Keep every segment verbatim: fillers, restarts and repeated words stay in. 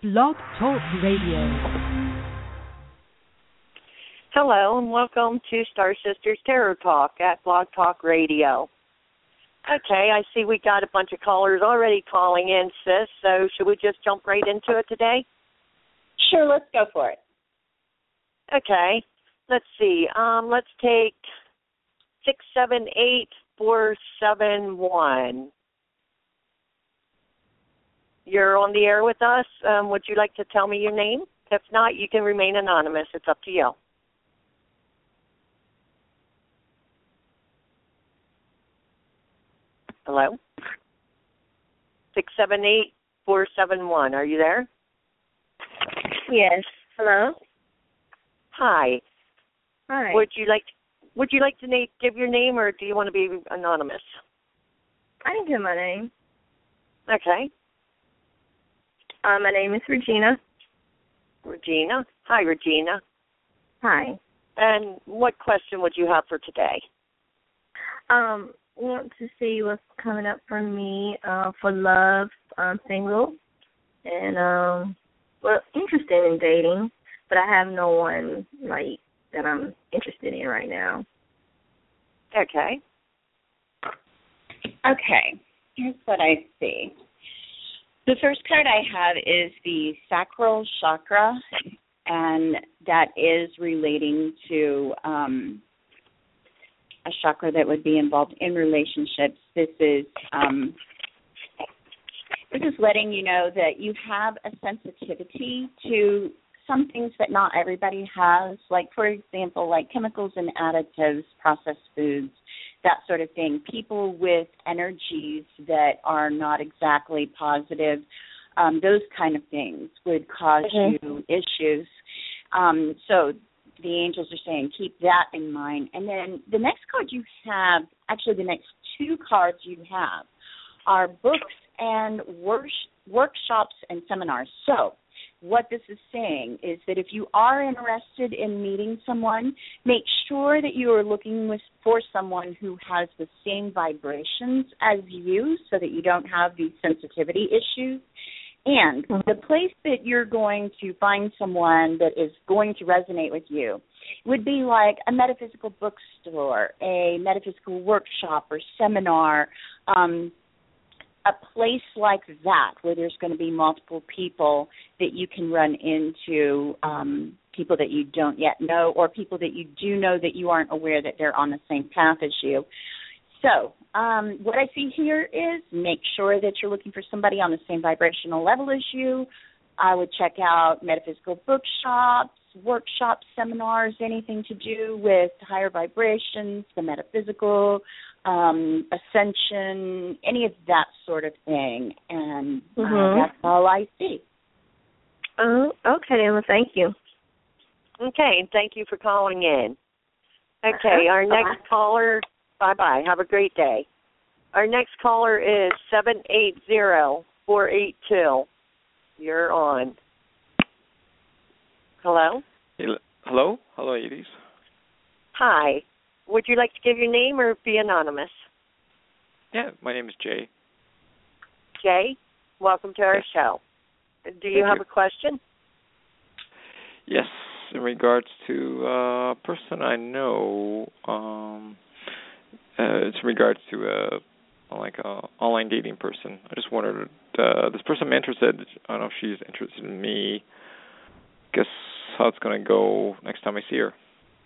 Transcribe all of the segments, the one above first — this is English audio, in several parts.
Blog Talk Radio. Hello and welcome to Star Sisters Tarot Talk at Blog Talk Radio. Okay, I see we got a bunch of callers already calling in, sis, so should we just jump right into it today? Sure, let's go for it. Okay, let's see. Um, let's take six seven eight four seven one. You're on the air with us. Um, would you like to tell me your name? If not, you can remain anonymous. It's up to you. Hello? six seven eight four seven one. Are you there? Yes. Hello? Hi. Hi. Would you like would you like to na- give your name, or do you want to be anonymous? I can give my name. Okay. Uh, my name is Regina. Regina. Hi, Regina. Hi. And what question would you have for today? Um, I want to see what's coming up for me uh, for love. I'm single and um, well, interested in dating, but I have no one like that I'm interested in right now. Okay. Okay. Here's what I see. The first card I have is the sacral chakra, and that is relating to um, a chakra that would be involved in relationships. This is um, this is letting you know that you have a sensitivity to some things that not everybody has, like, for example, like chemicals and additives, processed foods, that sort of thing. People with energies that are not exactly positive, um, those kind of things would cause mm-hmm. you issues. Um, so the angels are saying keep that in mind. And then the next card you have, actually the next two cards you have, are books and work, workshops and seminars. So what this is saying is that if you are interested in meeting someone, make sure that you are looking with, for someone who has the same vibrations as you so that you don't have these sensitivity issues. And the place that you're going to find someone that is going to resonate with you would be like a metaphysical bookstore, a metaphysical workshop or seminar, um, a place like that where there's going to be multiple people that you can run into, um, people that you don't yet know or people that you do know that you aren't aware that they're on the same path as you. So um, what I see here is make sure that you're looking for somebody on the same vibrational level as you. I would check out metaphysical bookshops, workshops, seminars, anything to do with higher vibrations, the metaphysical, um, ascension, any of that sort of thing. And uh, mm-hmm. that's all I see. Oh, okay, well, thank you. Okay, thank you for calling in. Okay, our Bye-bye. next caller, bye-bye, have a great day. Our next caller is seven eight zero four eight two. You're on. Hello? Hello? Hello, ladies. Hi. Would you like to give your name or be anonymous? Yeah, my name is Jay. Jay, welcome to our yes. show. Do you Thank have you. a question? Yes, in regards to uh, a person I know, um, uh, it's in regards to a, like a online dating person. I just wondered, uh, this person I'm interested, I don't know if she's interested in me. Guess how it's going to go next time I see her.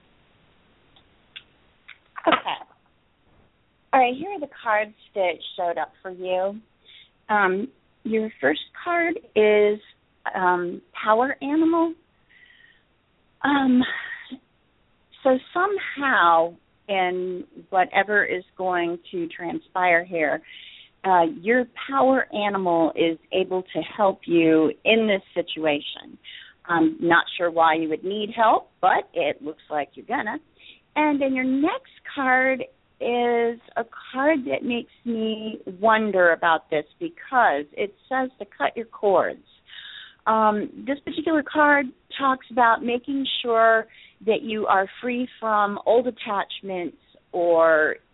Okay. All right, here are the cards that showed up for you. Um, your first card is um, Power Animal. Um, so somehow in whatever is going to transpire here, uh, your power animal is able to help you in this situation. I'm not sure why you would need help, but it looks like you're gonna. And then your next card is a card that makes me wonder about this because it says to cut your cords. Um, this particular card talks about making sure that you are free from old attachments or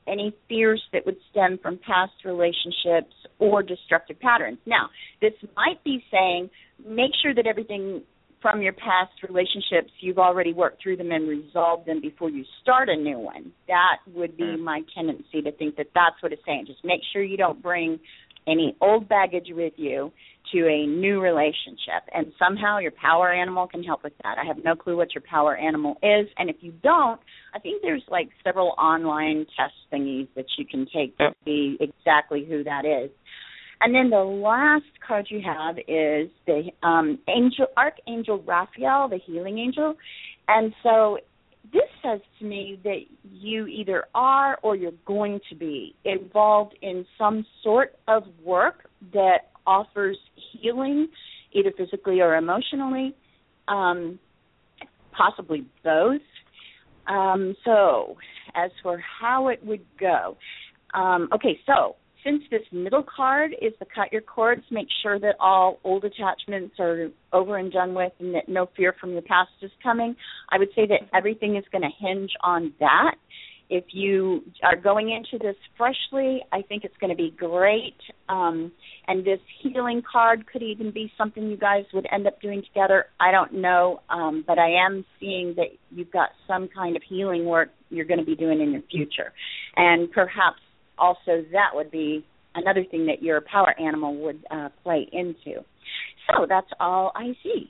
any fears that would stem from past relationships or destructive patterns. Now, this might be saying make sure that everything from your past relationships, you've already worked through them and resolved them before you start a new one. That would be my tendency to think that that's what it's saying. Just make sure you don't bring any old baggage with you to a new relationship. And somehow your power animal can help with that. I have no clue what your power animal is. And if you don't, I think there's like several online test thingies that you can take to see exactly who that is. And then the last card you have is the um, angel, Archangel Raphael, the healing angel. And so this says to me that you either are or you're going to be involved in some sort of work that offers healing, either physically or emotionally, um, possibly both. Um, so as for how it would go, um, okay, so since this middle card is the cut your cords, make sure that all old attachments are over and done with and that no fear from your past is coming, I would say that everything is going to hinge on that. If you are going into this freshly, I think it's going to be great. Um, and this healing card could even be something you guys would end up doing together. I don't know, um, but I am seeing that you've got some kind of healing work you're going to be doing in your future. And perhaps also that would be another thing that your power animal would uh, play into. So that's all I see.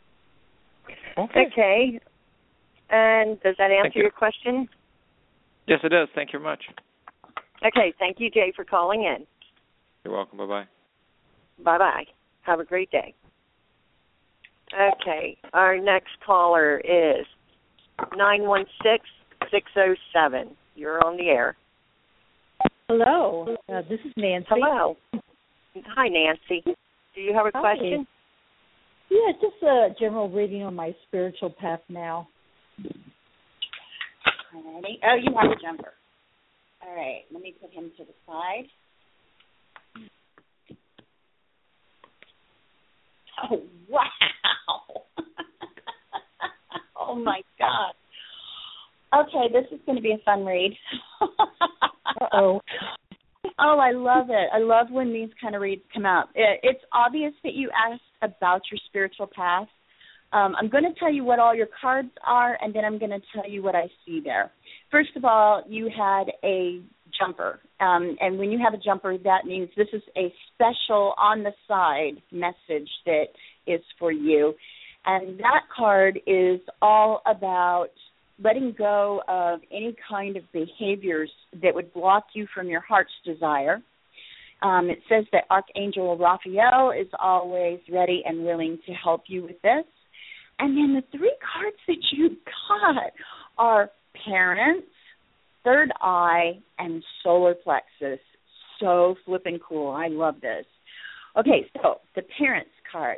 Okay. okay. And does that answer you. your question? Yes, it does. Thank you very much. Okay. Thank you, Jay, for calling in. You're welcome. Bye-bye. Bye-bye. Have a great day. Okay. Our next caller is nine one six, six oh seven. You're on the air. Hello, uh, this is Nancy. Hello. Hi, Nancy. Do you have a Hi. question? Yeah, just a general reading on my spiritual path now. Alrighty. Oh, you have a jumper. All right, let me put him to the side. Oh, wow. Oh, my God. Okay, this is going to be a fun read. Uh-oh. Oh, I love it. I love when these kind of reads come out. It, it's obvious that you asked about your spiritual path. Um, I'm going to tell you what all your cards are, and then I'm going to tell you what I see there. First of all, you had a jumper, um, and when you have a jumper, that means this is a special on-the-side message that is for you. And that card is all about letting go of any kind of behaviors that would block you from your heart's desire. Um, it says that Archangel Raphael is always ready and willing to help you with this. And then the three cards that you got are parents, third eye, and solar plexus. So flippin' cool. I love this. Okay, so the parents card.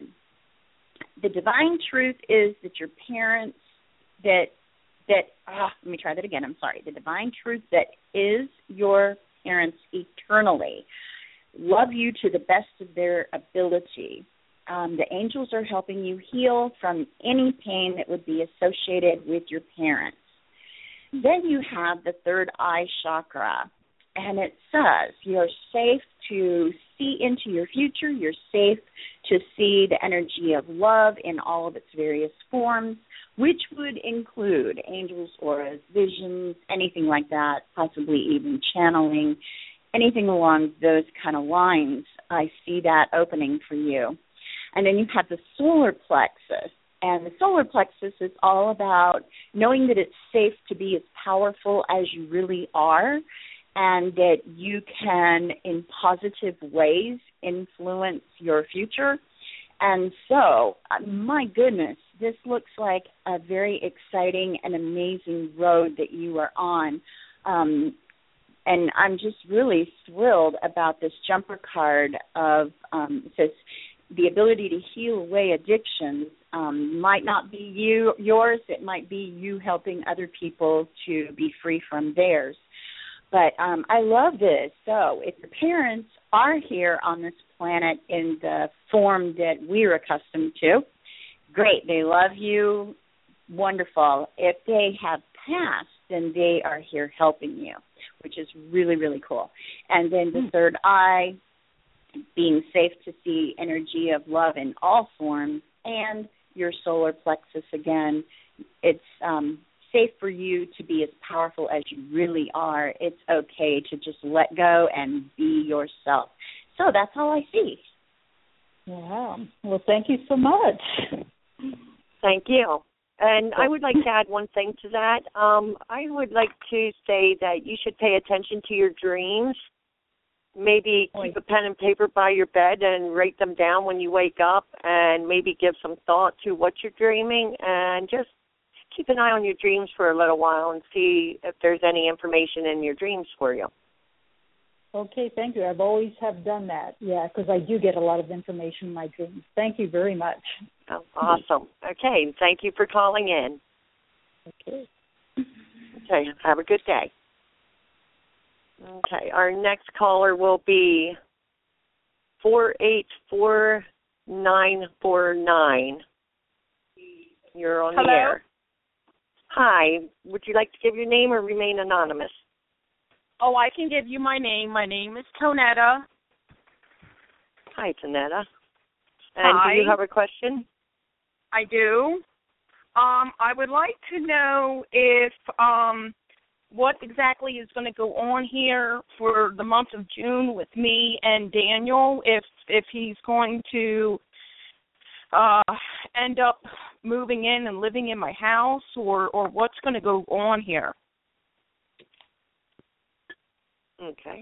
The divine truth is that your parents, that that, ah, let me try that again, I'm sorry. The divine truth that is your parents eternally love you to the best of their ability. Um, the angels are helping you heal from any pain that would be associated with your parents. Then you have the third eye chakra, and it says you're safe to see into your future. You're safe to see the energy of love in all of its various forms, which would include angels, auras, visions, anything like that, possibly even channeling, anything along those kind of lines. I see that opening for you. And then you have the solar plexus. And the solar plexus is all about knowing that it's safe to be as powerful as you really are, and that you can, in positive ways, influence your future. And so, my goodness, this looks like a very exciting and amazing road that you are on. Um, and I'm just really thrilled about this jumper card of, um, it says, the ability to heal away addictions. Um, might not be you yours. It might be you helping other people to be free from theirs. But um, I love this. So if your parents are here on this planet in the form that we're accustomed to, great. They love you. Wonderful. If they have passed, then they are here helping you, which is really, really cool. And then the third eye, being safe to see energy of love in all forms, and your solar plexus again. It's um, safe for you to be as powerful as you really are. It's okay to just let go and be yourself. So that's all I see. Yeah. Well, thank you so much. Thank you. And I would like to add one thing to that. Um, I would like to say that you should pay attention to your dreams. Maybe keep a pen and paper by your bed and write them down when you wake up, and maybe give some thought to what you're dreaming, and just keep an eye on your dreams for a little while and see if there's any information in your dreams for you. Okay, thank you. I've always have done that, yeah, because I do get a lot of information in my dreams. Thank you very much. Oh, awesome. Okay, thank you for calling in. Okay. Okay, have a good day. Okay, our next caller will be four eight four nine four nine. You're on Hello? the air. Hi, would you like to give your name or remain anonymous? Oh, I can give you my name. My name is Tonetta. Hi, Tonetta. And Hi. do you have a question? I do. Um, I would like to know if um, what exactly is going to go on here for the month of June with me and Daniel. If if he's going to uh, end up moving in and living in my house, or or what's going to go on here. Okay.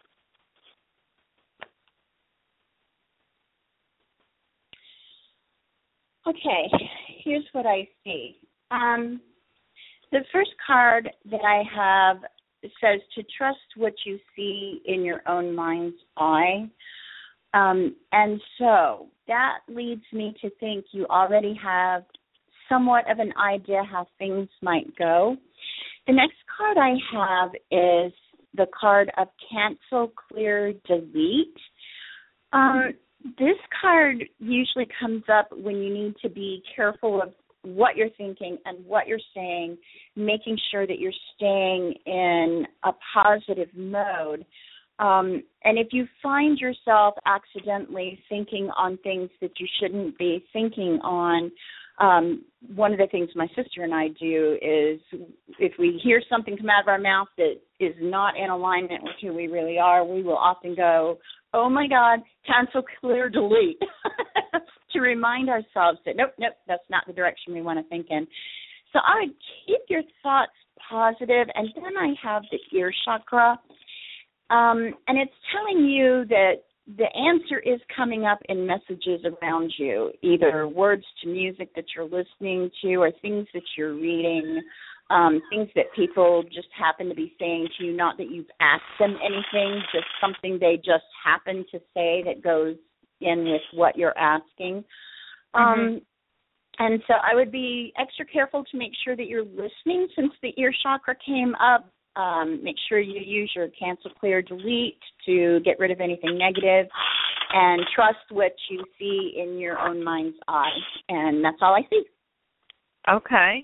Okay, here's what I see. Um, the first card that I have says to trust what you see in your own mind's eye. Um, and so that leads me to think you already have somewhat of an idea how things might go. The next card I have is the card of cancel, clear, delete. Um, this card usually comes up when you need to be careful of what you're thinking and what you're saying, making sure that you're staying in a positive mode. Um, and if you find yourself accidentally thinking on things that you shouldn't be thinking on, Um, one of the things my sister and I do is if we hear something come out of our mouth that is not in alignment with who we really are, we will often go, oh, my God, cancel, clear, delete, to remind ourselves that, nope, nope, that's not the direction we want to think in. So I would keep your thoughts positive, and then I have the ear chakra, um, and it's telling you that the answer is coming up in messages around you, either words to music that you're listening to or things that you're reading, um, things that people just happen to be saying to you, not that you've asked them anything, just something they just happen to say that goes in with what you're asking. Mm-hmm. Um, and so I would be extra careful to make sure that you're listening since the ear chakra came up. Um, make sure you use your cancel, clear, delete to get rid of anything negative, and trust what you see in your own mind's eye. And that's all I see. Okay.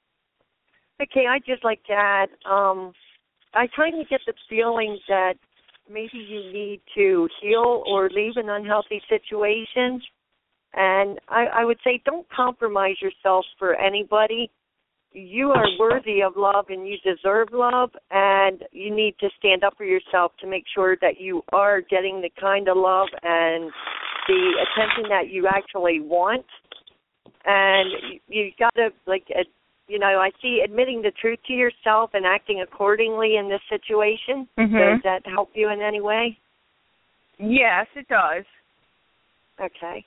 Okay, I'd just like to add, um, I kind of get the feeling that maybe you need to heal or leave an unhealthy situation. And I, I would say don't compromise yourself for anybody. You are worthy of love and you deserve love, and you need to stand up for yourself to make sure that you are getting the kind of love and the attention that you actually want. And you, you got to, like, uh, you know, I see admitting the truth to yourself and acting accordingly in this situation. Mm-hmm. Does that help you in any way? Yes, it does. Okay.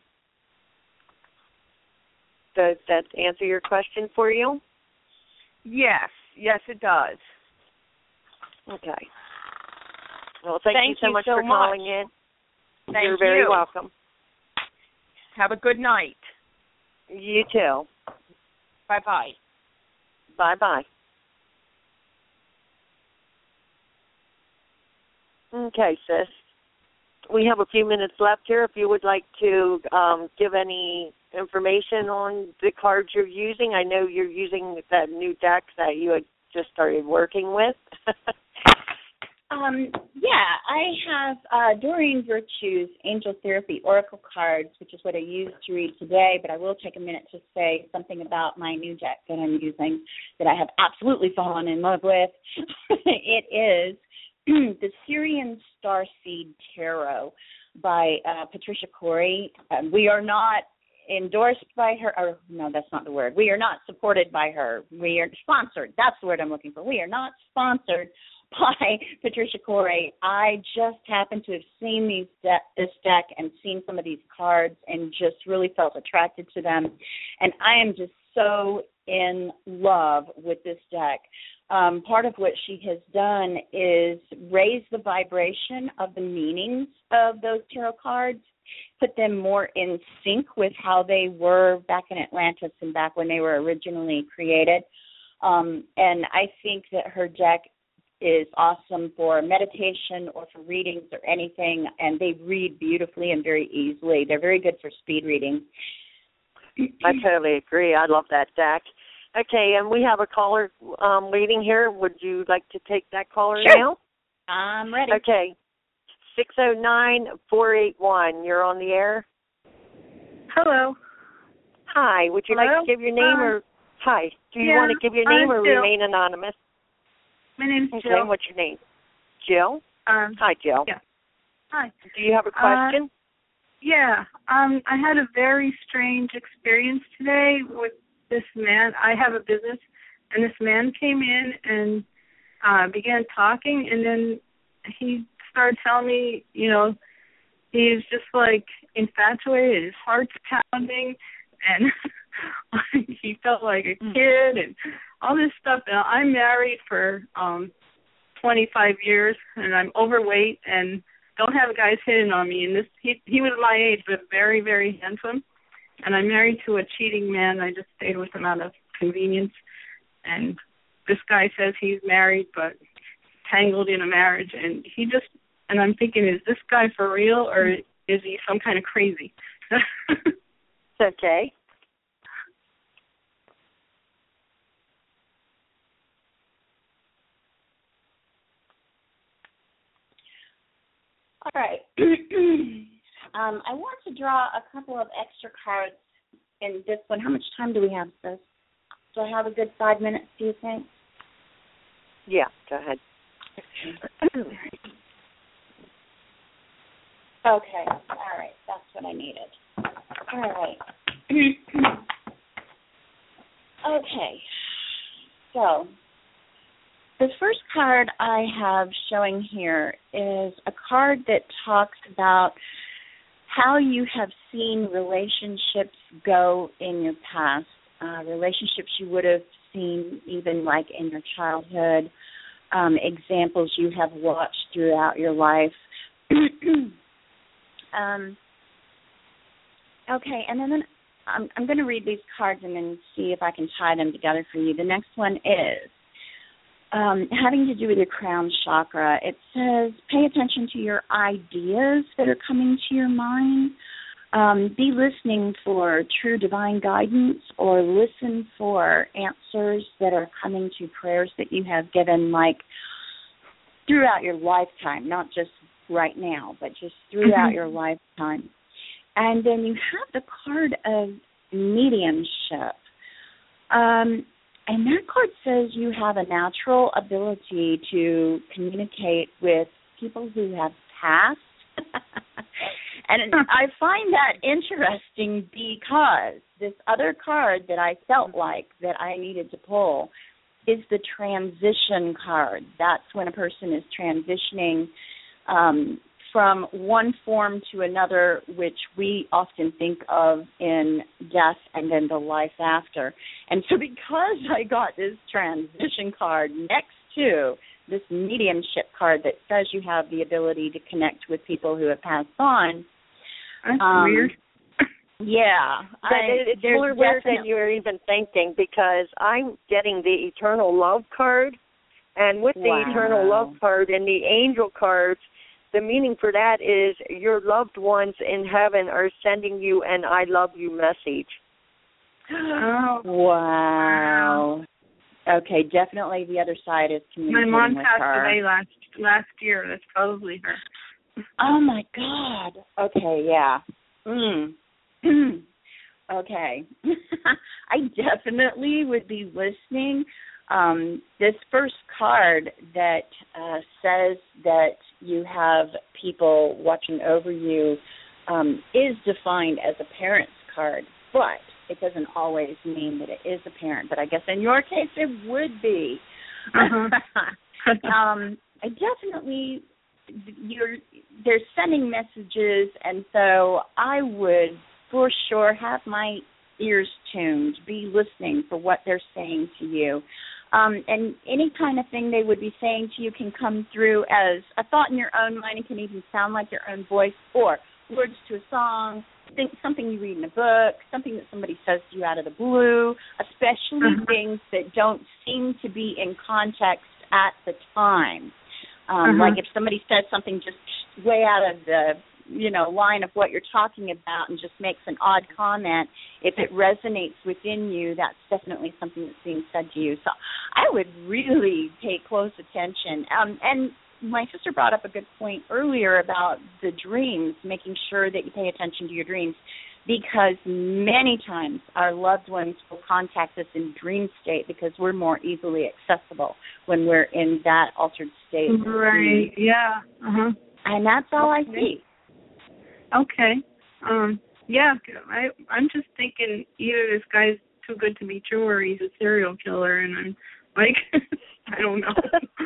Does that answer your question for you? Yes, yes, it does. Okay. Well, thank, thank you so you much so for much. calling in. Thank You're very you. welcome. Have a good night. You too. Bye-bye. Bye-bye. Okay, sis. We have a few minutes left here. If you would like to um, give any information on the cards you're using. I know you're using that new deck that you had just started working with. Um, yeah, I have uh, Doreen Virtue's Angel Therapy Oracle cards, which is what I used to read today, but I will take a minute to say something about my new deck that I'm using that I have absolutely fallen in love with. It is the Syrian Starseed Tarot by uh, Patricia Corey. Um, we are not endorsed by her, or no, that's not the word. We are not supported by her. We are sponsored. That's the word I'm looking for. We are not sponsored by Patricia Corey. I just happened to have seen these de- this deck and seen some of these cards and just really felt attracted to them. And I am just so in love with this deck. Um, part of what she has done is raise the vibration of the meanings of those tarot cards, put them more in sync with how they were back in Atlantis and back when they were originally created. Um, and I think that her deck is awesome for meditation or for readings or anything, and they read beautifully and very easily. They're very good for speed reading. I totally agree. I love that deck. Okay, and we have a caller um, waiting here. Would you like to take that caller Sure. now? I'm ready. Okay. six oh nine, four eight one. You're on the air. Hello. Hi. Would you Hello? like to give your name Um, or hi? Do you yeah, want to give your name I'm or Jill. remain anonymous? My name's Okay. Jill. What's your name? Jill. Um, Hi, Jill. yeah. Hi. Do you have a question? Uh, yeah. Um, I had a very strange experience today with this man. I have a business, and this man came in and uh, began talking, and then he started telling me, you know, he's just like infatuated, his heart's pounding, and he felt like a kid and all this stuff. And I'm married for um twenty-five years, and I'm overweight and don't have guys hitting on me. And this he he was my age, but very, very handsome. And I'm married to a cheating man. I just stayed with him out of convenience. And this guy says he's married, but tangled in a marriage. And he just, and I'm thinking, is this guy for real, or is he some kind of crazy? It's okay. All right. um, I want to draw a couple of extra cards in this one. How much time do we have, sis? Do I have a good five minutes, do you think? Yeah, go ahead. Okay. All right. That's what I needed. All right. Okay. So the first card I have showing here is a card that talks about how you have seen relationships go in your past, uh, relationships you would have seen even like in your childhood, um, examples you have watched throughout your life. um, okay, and then I'm, I'm going to read these cards and then see if I can tie them together for you. The next one is Um, having to do with your crown chakra. It says, pay attention to your ideas that are coming to your mind. Um, be listening for true divine guidance, or listen for answers that are coming to prayers that you have given, like throughout your lifetime, not just right now, but just throughout your lifetime. And then you have the card of mediumship. Um And that card says you have a natural ability to communicate with people who have passed. And I find that interesting because this other card that I felt like that I needed to pull is the transition card. That's when a person is transitioning um, from one form to another, which we often think of in death and then the life after. And so because I got this transition card next to this mediumship card that says you have the ability to connect with people who have passed on. That's um, weird. Yeah. But I, it's more weird than you're even thinking, because I'm getting the Eternal Love card, and with the Wow. Eternal Love card and the Angel cards, the meaning for that is your loved ones in heaven are sending you an I love you message. Oh. Wow. Okay, definitely the other side is communicating My mom with passed her. away last last year. That's probably her. Oh my God. Okay, yeah. Mm. Okay. I definitely would be listening. Um, this first card that uh, says that you have people watching over you um, is defined as a parent's card, but it doesn't always mean that it is a parent. But I guess in your case it would be. Uh-huh. um, I definitely, you're, they're sending messages, and so I would for sure have my ears tuned, be listening for what they're saying to you. Um, and any kind of thing they would be saying to you can come through as a thought in your own mind. It can even sound like your own voice, or words to a song, think, something you read in a book, something that somebody says to you out of the blue, especially uh-huh. things that don't seem to be in context at the time. Um, uh-huh. Like if somebody says something just way out of the you know, line of what you're talking about and just makes an odd comment, if it resonates within you, that's definitely something that's being said to you. So I would really pay close attention. Um, and my sister brought up a good point earlier about the dreams, making sure that you pay attention to your dreams, because many times our loved ones will contact us in dream state because we're more easily accessible when we're in that altered state. Right, yeah. Uh-huh. And that's all I see. Okay. Um, yeah, I, I'm just thinking either this guy's too good to be true or he's a serial killer, and I'm like, I don't know.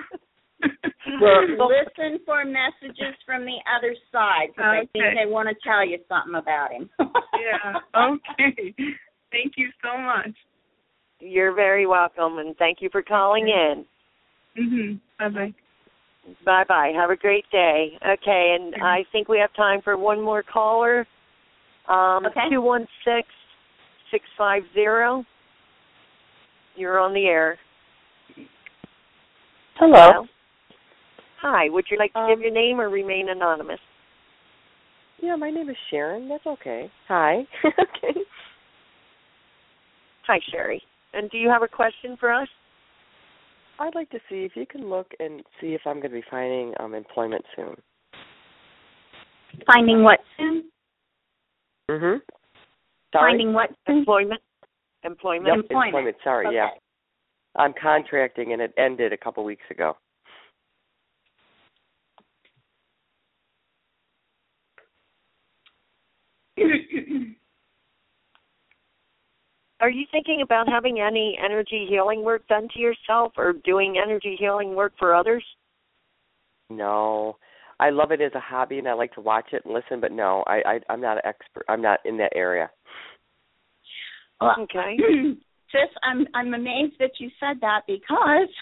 Well, listen for messages from the other side, because okay. I think they want to tell you something about him. Yeah, okay. Thank you so much. You're very welcome, and thank you for calling in. Mm-hmm. Bye-bye. Bye-bye. Have a great day. Okay, and mm-hmm. I think we have time for one more caller. Um, okay. two one six, six five zero. You're on the air. Hello. Hello. Hi. Would you like to um, give your name or remain anonymous? Yeah, my name is Sharon. That's okay. Hi. Okay. Hi, Sherry. And do you have a question for us? I'd like to see if you can look and see if I'm going to be finding um, employment soon. Finding what soon? Mm-hmm. Finding what soon? Employment. Employment. Yep, employment. employment. Sorry, okay. yeah. I'm contracting, and it ended a couple weeks ago. Are you thinking about having any energy healing work done to yourself or doing energy healing work for others? No. I love it as a hobby, and I like to watch it and listen, but no, I, I, I'm not an expert. I'm not in that area. Well, okay. Sis, I'm, I'm amazed that you said that, because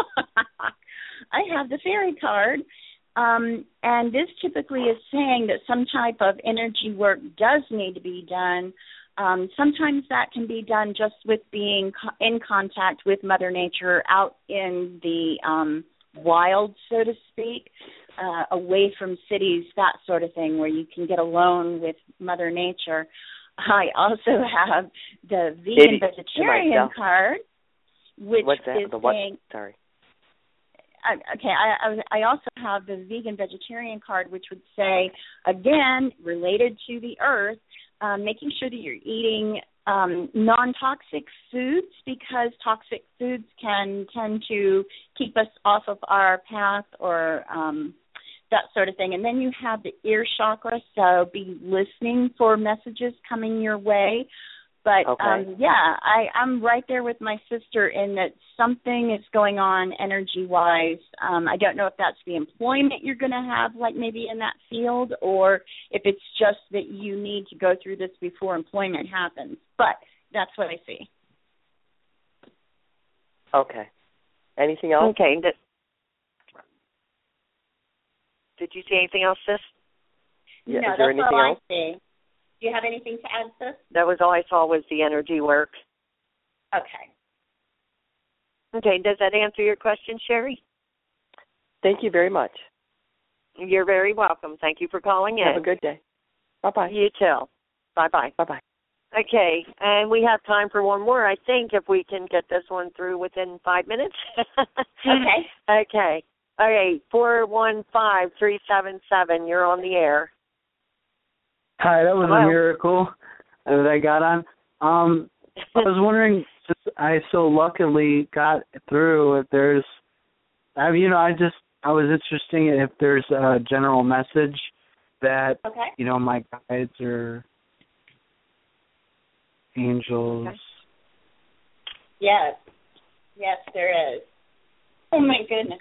I have the fairy card, um, and this typically is saying that some type of energy work does need to be done. Um, sometimes that can be done just with being co- in contact with Mother Nature out in the um, wild, so to speak, uh, away from cities, that sort of thing, where you can get alone with Mother Nature. I also have the vegan Maybe vegetarian card, which What's that? is the what? saying... Sorry. Uh, okay, I, I, I also have the vegan vegetarian card, which would say, again, related to the earth, Um, making sure that you're eating um, non-toxic foods, because toxic foods can tend to keep us off of our path, or um, that sort of thing. And then you have the ear chakra, so be listening for messages coming your way. But, okay. um, yeah, I, I'm right there with my sister in that something is going on energy-wise. Um, I don't know if that's the employment you're going to have, like maybe in that field, or if it's just that you need to go through this before employment happens. But that's what I see. Okay. Anything else? Okay. Did, did you see anything else, sis? Yeah, no, is there that's anything all else? I see. Do you have anything to add, sis? That was all I saw was the energy work. Okay. Okay, does that answer your question, Sherry? Thank you very much. You're very welcome. Thank you for calling in. Have a good day. Bye-bye. You too. Bye-bye. Bye-bye. Okay, and we have time for one more, I think, if we can get this one through within five minutes. Okay. Okay. All right, four one five, three seven seven, you're on the air. Hi, that was Hello. a miracle that I got on. Um, I was wondering, just, I so luckily got through, if there's, I mean, you know, I just, I was interested if there's a general message that, Okay. you know, my guides or angels. Okay. Yes. Yes, there is. Oh, my goodness.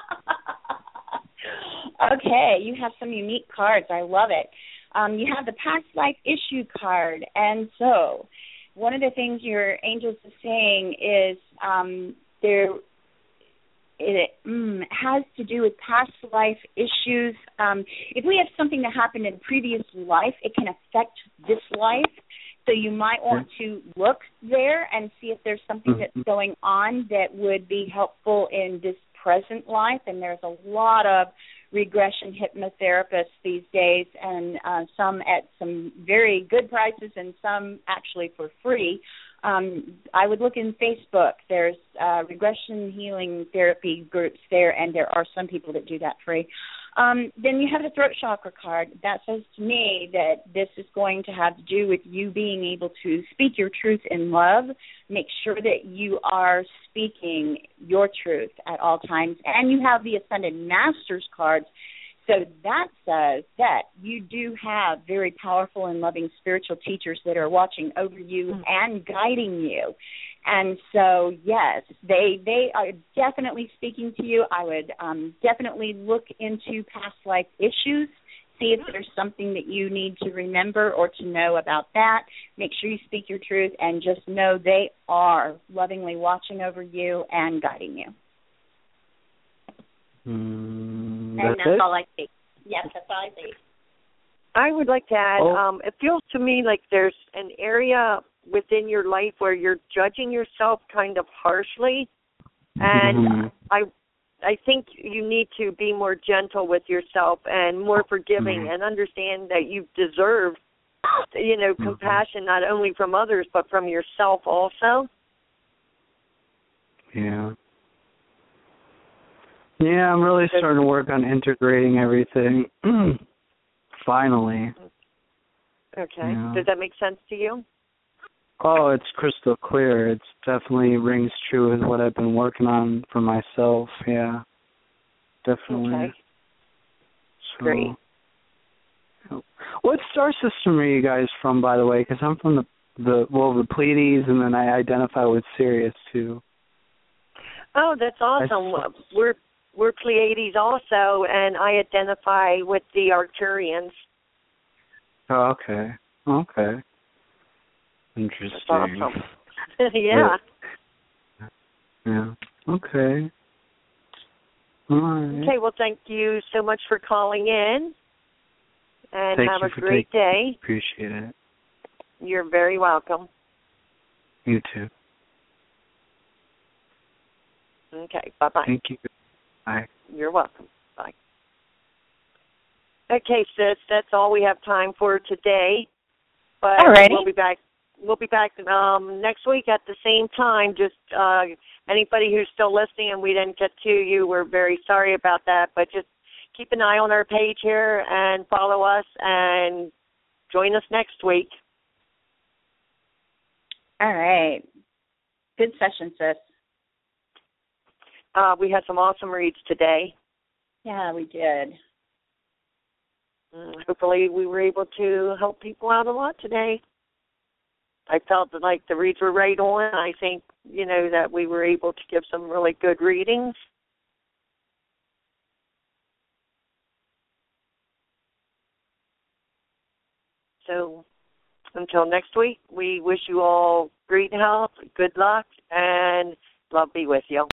Okay, you have some unique cards. I love it. Um, you have the past life issue card. And so one of the things your angels are saying is um, there it mm, has to do with past life issues. Um, if we have something that happened in previous life, it can affect this life. So you might want to look there and see if there's something that's going on that would be helpful in this present life. And there's a lot of regression hypnotherapists these days, and uh, some at some very good prices and some actually for free. Um, I would look in Facebook. There's uh, regression healing therapy groups there, and there are some people that do that free. Um, then you have the throat chakra card. That says to me that this is going to have to do with you being able to speak your truth in love. Make sure that you are speaking your truth at all times. And you have the Ascended Masters cards. So that says that you do have very powerful and loving spiritual teachers that are watching over you and guiding you. And so, yes, they they are definitely speaking to you. I would um, definitely look into past life issues, see if there's something that you need to remember or to know about that. Make sure you speak your truth, and just know they are lovingly watching over you and guiding you. Mm, and that's, that's it? all I see. Yes, that's all I see. I would like to add, Oh. um, it feels to me like there's an area within your life where you're judging yourself kind of harshly, and Mm-hmm. I I think you need to be more gentle with yourself and more forgiving, Mm-hmm. and understand that you deserve, you know, Mm-hmm. compassion not only from others but from yourself also. Yeah. Yeah, I'm really starting to work on integrating everything. Finally. Okay. Yeah. Does that make sense to you? Oh, it's crystal clear. It's definitely rings true with what I've been working on for myself. Yeah, definitely. Okay. So, Great. what star system are you guys from, by the way? Because I'm from the the well, the Pleiades, and then I identify with Sirius too. Oh, that's awesome. I, We're we're Pleiades also, and I identify with the Arcturians. Oh, okay. Okay. Interesting. That's awesome. Yeah. Yeah. Okay. All right. Okay, well, thank you so much for calling in, and Thank have you a for great taking, day. Appreciate it. You're very welcome. You too. Okay, bye-bye. Thank you. Bye. You're welcome. Bye. Okay, sis, that's all we have time for today. But Alrighty. we'll be back. We'll be back um, next week at the same time. Just uh, anybody who's still listening and we didn't get to you, we're very sorry about that. But just keep an eye on our page here and follow us and join us next week. All right. Good session, sis. Uh, we had some awesome reads today. Yeah, we did. Mm, hopefully we were able to help people out a lot today. I felt that, like, the reads were right on. I think, you know, that we were able to give some really good readings. So until next week, we wish you all great health, good luck, and love be with you.